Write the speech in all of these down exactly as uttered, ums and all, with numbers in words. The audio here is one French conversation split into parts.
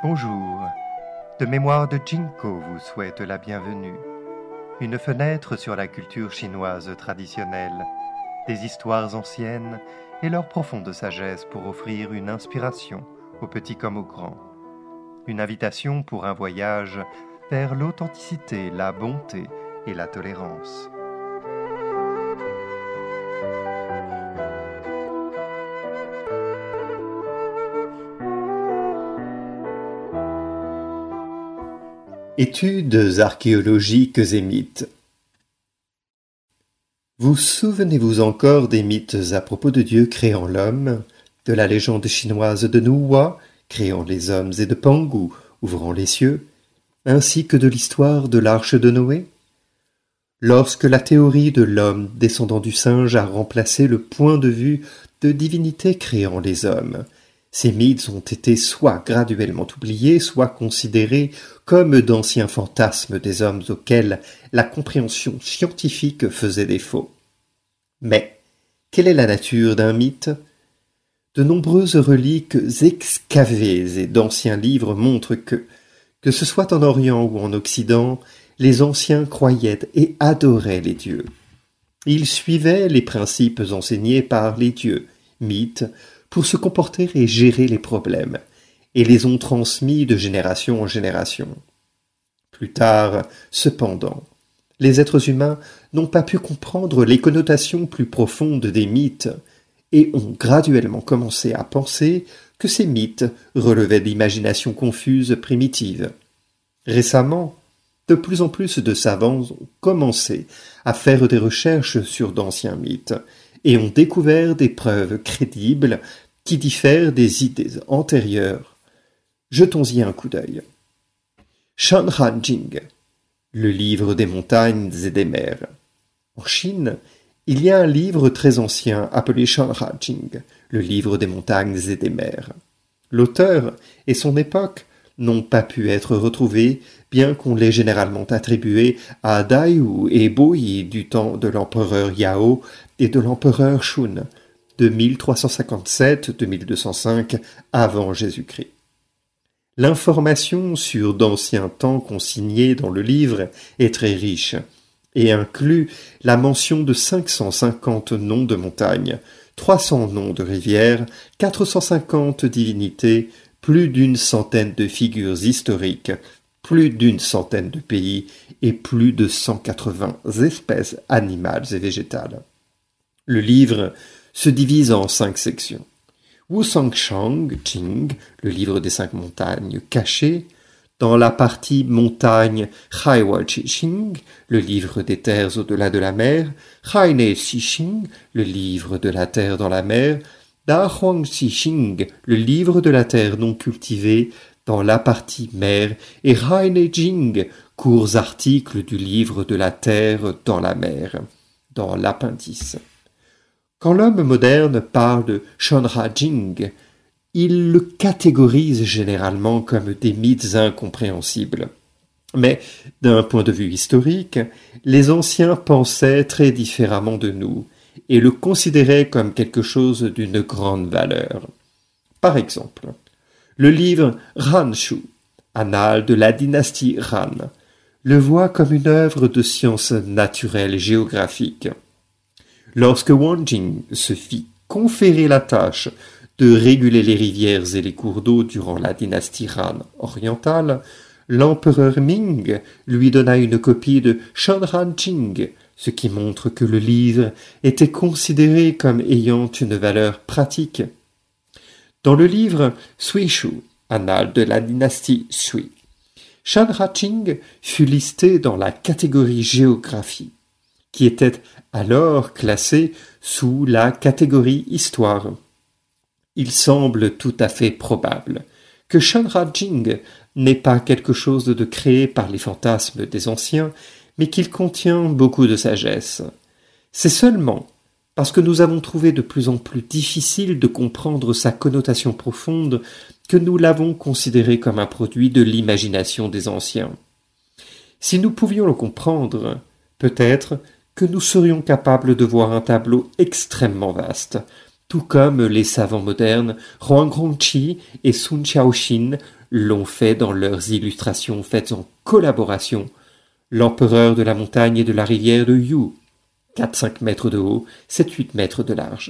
Bonjour, de mémoire de Jinko vous souhaite la bienvenue. Une fenêtre sur la culture chinoise traditionnelle, des histoires anciennes et leur profonde sagesse pour offrir une inspiration aux petits comme aux grands. Une invitation pour un voyage vers l'authenticité, la bonté et la tolérance. Études archéologiques et mythes. Vous souvenez-vous encore des mythes à propos de Dieu créant l'homme, de la légende chinoise de Nuwa, créant les hommes, et de Pangu, ouvrant les cieux, ainsi que de l'histoire de l'arche de Noé? Lorsque la théorie de l'homme descendant du singe a remplacé le point de vue de divinité créant les hommes, ces mythes ont été soit graduellement oubliés, soit considérés comme d'anciens fantasmes des hommes auxquels la compréhension scientifique faisait défaut. Mais quelle est la nature d'un mythe? De nombreuses reliques excavées et d'anciens livres montrent que, que ce soit en Orient ou en Occident, les anciens croyaient et adoraient les dieux. Ils suivaient les principes enseignés par les dieux, mythes, pour se comporter et gérer les problèmes, et les ont transmis de génération en génération. Plus tard, cependant, les êtres humains n'ont pas pu comprendre les connotations plus profondes des mythes, et ont graduellement commencé à penser que ces mythes relevaient d'imaginations confuses primitives. Récemment, de plus en plus de savants ont commencé à faire des recherches sur d'anciens mythes, et ont découvert des preuves crédibles qui diffèrent des idées antérieures. Jetons-y un coup d'œil. Shanhaijing, le livre des montagnes et des mers. En Chine, il y a un livre très ancien appelé Shanhaijing, le livre des montagnes et des mers. L'auteur et son époque n'ont pas pu être retrouvés, bien qu'on l'ait généralement attribué à Dai Wu et Boyi du temps de l'empereur Yao et de l'empereur Shun, de mille trois cent cinquante-sept à mille deux cent cinq avant Jésus-Christ. L'information sur d'anciens temps consignés dans le livre est très riche et inclut la mention de cinq cent cinquante noms de montagnes, trois cents noms de rivières, quatre cent cinquante divinités, plus d'une centaine de figures historiques, plus d'une centaine de pays et plus de cent quatre-vingts espèces animales et végétales. Le livre se divise en cinq sections. Wusangshang Jing, le livre des cinq montagnes cachées, dans la partie montagne Haiwa Chixing, le livre des terres au-delà de la mer, Haine Xixing, le livre de la terre dans la mer, Da Huang Xixing, le livre de la terre non cultivée, dans la partie mer, et Haine Jing, courts articles du livre de la terre dans la mer, dans l'appendice. Quand l'homme moderne parle de Shanhaijing, il le catégorise généralement comme des mythes incompréhensibles. Mais, d'un point de vue historique, les anciens pensaient très différemment de nous, et le considéraient comme quelque chose d'une grande valeur. Par exemple, le livre Ranshu, annales de la dynastie Han, le voit comme une œuvre de sciences naturelles et géographiques. Lorsque Wang Jing se fit conférer la tâche de réguler les rivières et les cours d'eau durant la dynastie Han orientale, l'empereur Ming lui donna une copie de Shanhaijing, ce qui montre que le livre était considéré comme ayant une valeur pratique. Dans le livre Suishu, annales de la dynastie Sui, Shanhaijing fut listé dans la catégorie géographie, qui était alors classée sous la catégorie histoire. Il semble tout à fait probable que Shanhaijing n'est pas quelque chose de créé par les fantasmes des anciens, mais qu'il contient beaucoup de sagesse. C'est seulement parce que nous avons trouvé de plus en plus difficile de comprendre sa connotation profonde que nous l'avons considéré comme un produit de l'imagination des anciens. Si nous pouvions le comprendre, peut-être que nous serions capables de voir un tableau extrêmement vaste, tout comme les savants modernes Huang Hongqi et Sun Xiaoxin l'ont fait dans leurs illustrations faites en collaboration. L'empereur de la montagne et de la rivière de Yu, quatre à cinq mètres de haut, sept à huit mètres de large.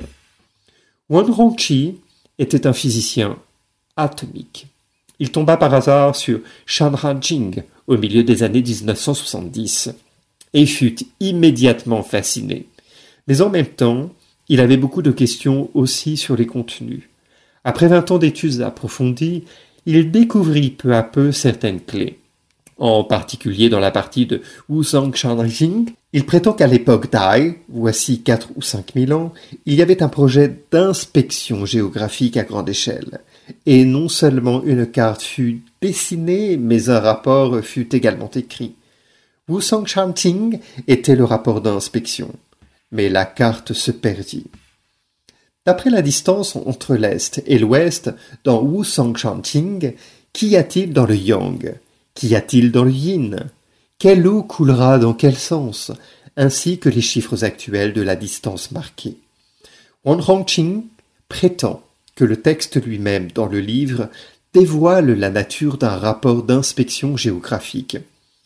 Wan Hongqi était un physicien atomique. Il tomba par hasard sur Shan Han-Jing au milieu des années dix-neuf cent soixante-dix et fut immédiatement fasciné. Mais en même temps, il avait beaucoup de questions aussi sur les contenus. Après vingt ans d'études approfondies, il découvrit peu à peu certaines clés. En particulier dans la partie de Wuzhang Shanjing, il prétend qu'à l'époque d'Ai, voici quatre ou cinq mille ans, il y avait un projet d'inspection géographique à grande échelle. Et non seulement une carte fut dessinée, mais un rapport fut également écrit. Wuzhang Shanjing était le rapport d'inspection, mais la carte se perdit. D'après la distance entre l'Est et l'Ouest, dans Wuzhang Shanjing, qu'y a-t-il dans le Yang ? Qu'y a-t-il dans le Yin ? Quelle eau coulera dans quel sens ? Ainsi que les chiffres actuels de la distance marquée. Wan Hongqi prétend que le texte lui-même dans le livre dévoile la nature d'un rapport d'inspection géographique.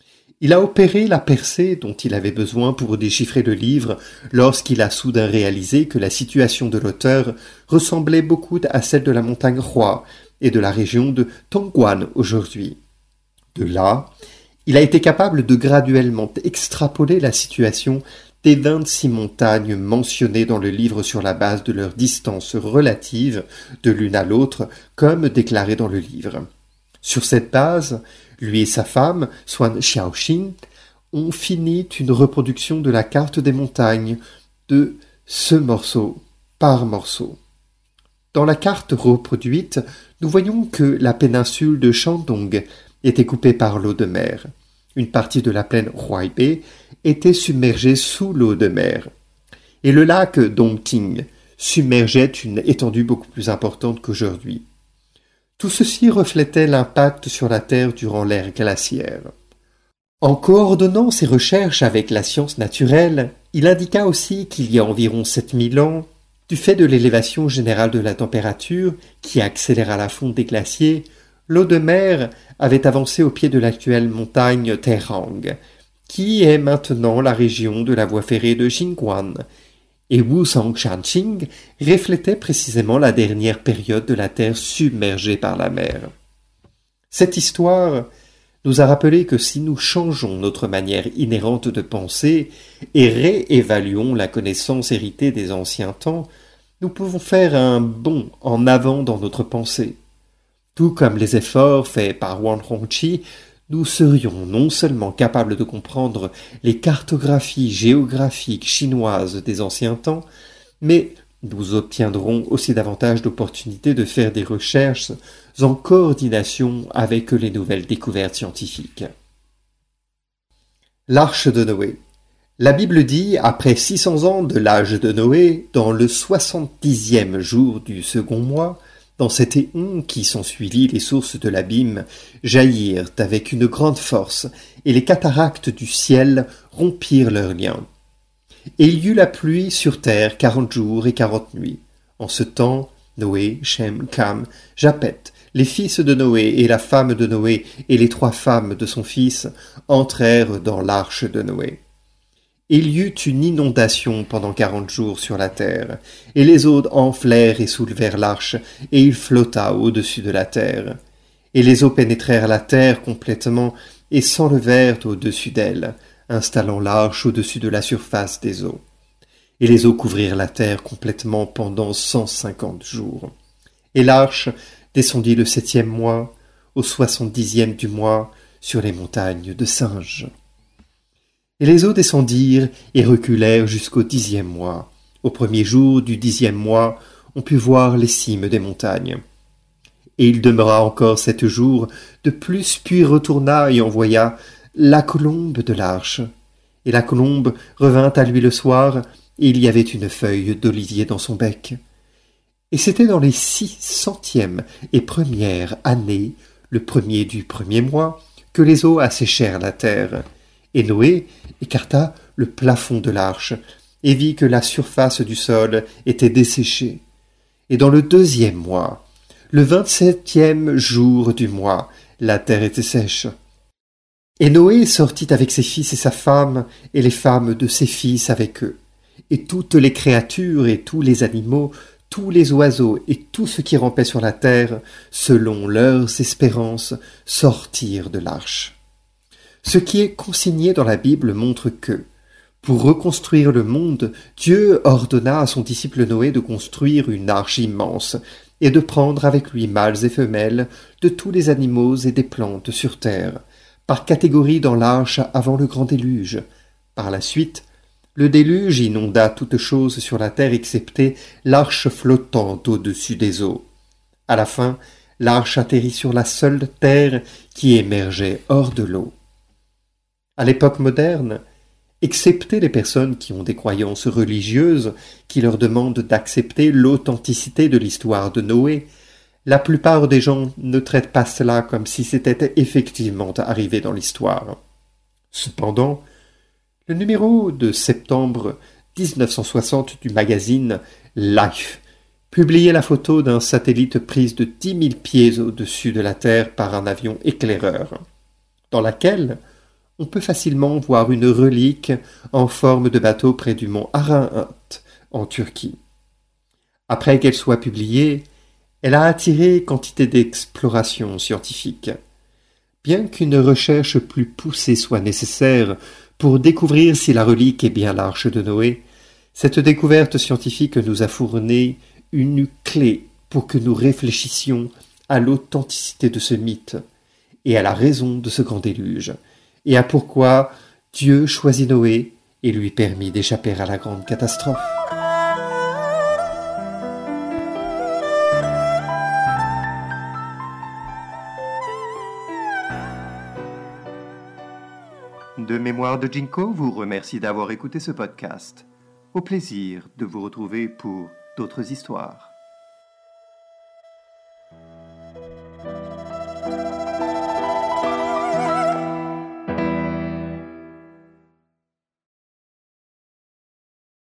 Il a opéré la percée dont il avait besoin pour déchiffrer le livre lorsqu'il a soudain réalisé que la situation de l'auteur ressemblait beaucoup à celle de la montagne Hua et de la région de Tongguan aujourd'hui. De là, il a été capable de graduellement extrapoler la situation des vingt-six montagnes mentionnées dans le livre sur la base de leur distance relative de l'une à l'autre, comme déclaré dans le livre. Sur cette base, lui et sa femme, Swan Xiaoxin, ont fini une reproduction de la carte des montagnes, de ce morceau par morceau. Dans la carte reproduite, nous voyons que la péninsule de Shandong était coupée par l'eau de mer. Une partie de la plaine Huaibei était submergée sous l'eau de mer. Et le lac Dongting submergeait une étendue beaucoup plus importante qu'aujourd'hui. Tout ceci reflétait l'impact sur la Terre durant l'ère glaciaire. En coordonnant ses recherches avec la science naturelle, il indiqua aussi qu'il y a environ sept mille ans, du fait de l'élévation générale de la température qui accéléra la fonte des glaciers, l'eau de mer avait avancé au pied de l'actuelle montagne Tairang, qui est maintenant la région de la voie ferrée de Jingguan, et Wuzhang Shanjing reflétait précisément la dernière période de la Terre submergée par la mer. Cette histoire nous a rappelé que si nous changeons notre manière inhérente de penser et réévaluons la connaissance héritée des anciens temps, nous pouvons faire un bond en avant dans notre pensée. Tout comme les efforts faits par Wan Hongqi, nous serions non seulement capables de comprendre les cartographies géographiques chinoises des anciens temps, mais nous obtiendrons aussi davantage d'opportunités de faire des recherches en coordination avec les nouvelles découvertes scientifiques. L'arche de Noé. La Bible dit, après six cents ans de l'âge de Noé, dans le soixante-dixième jour du second mois, dans cet éon qui s'ensuivit, les sources de l'abîme jaillirent avec une grande force, et les cataractes du ciel rompirent leurs liens. Et il y eut la pluie sur terre quarante jours et quarante nuits. En ce temps, Noé, Shem, Cam, Japhet, les fils de Noé et la femme de Noé et les trois femmes de son fils entrèrent dans l'arche de Noé. Et il y eut une inondation pendant quarante jours sur la terre, et les eaux enflèrent et soulevèrent l'arche, et il flotta au-dessus de la terre. Et les eaux pénétrèrent la terre complètement et s'enlevèrent au-dessus d'elle, installant l'arche au-dessus de la surface des eaux. Et les eaux couvrirent la terre complètement pendant cent cinquante jours. Et l'arche descendit le septième mois, au soixante-dixième du mois, sur les montagnes de Singe. Et les eaux descendirent et reculèrent jusqu'au dixième mois. Au premier jour du dixième mois, on put voir les cimes des montagnes. Et il demeura encore sept jours de plus, puis retourna et envoya la colombe de l'arche. Et la colombe revint à lui le soir, et il y avait une feuille d'olivier dans son bec. Et c'était dans les six centièmes et premières années, le premier du premier mois, que les eaux asséchèrent la terre. Et Noé écarta le plafond de l'arche, et vit que la surface du sol était desséchée. Et dans le deuxième mois, Le vingt-septième jour du mois, la terre était sèche. Et Noé sortit avec ses fils et sa femme, et les femmes de ses fils avec eux. Et toutes les créatures et tous les animaux, tous les oiseaux et tout ce qui rampait sur la terre, selon leurs espérances, sortirent de l'arche. Ce qui est consigné dans la Bible montre que, pour reconstruire le monde, Dieu ordonna à son disciple Noé de construire une arche immense et de prendre avec lui mâles et femelles de tous les animaux et des plantes sur terre, par catégorie dans l'arche avant le grand déluge. Par la suite, le déluge inonda toute chose sur la terre excepté l'arche flottante au-dessus des eaux. À la fin, l'arche atterrit sur la seule terre qui émergeait hors de l'eau. À l'époque moderne, excepté les personnes qui ont des croyances religieuses qui leur demandent d'accepter l'authenticité de l'histoire de Noé, la plupart des gens ne traitent pas cela comme si c'était effectivement arrivé dans l'histoire. Cependant, le numéro de septembre dix-neuf cent soixante du magazine Life publiait la photo d'un satellite prise de dix mille pieds au-dessus de la Terre par un avion éclaireur, dans laquelle on peut facilement voir une relique en forme de bateau près du mont Arahant, en Turquie. Après qu'elle soit publiée, elle a attiré quantité d'explorations scientifiques. Bien qu'une recherche plus poussée soit nécessaire pour découvrir si la relique est bien l'arche de Noé, cette découverte scientifique nous a fourni une clé pour que nous réfléchissions à l'authenticité de ce mythe et à la raison de ce grand déluge, et à pourquoi Dieu choisit Noé et lui permit d'échapper à la grande catastrophe. De Mémoire de Jinko vous remercie d'avoir écouté ce podcast. Au plaisir de vous retrouver pour d'autres histoires.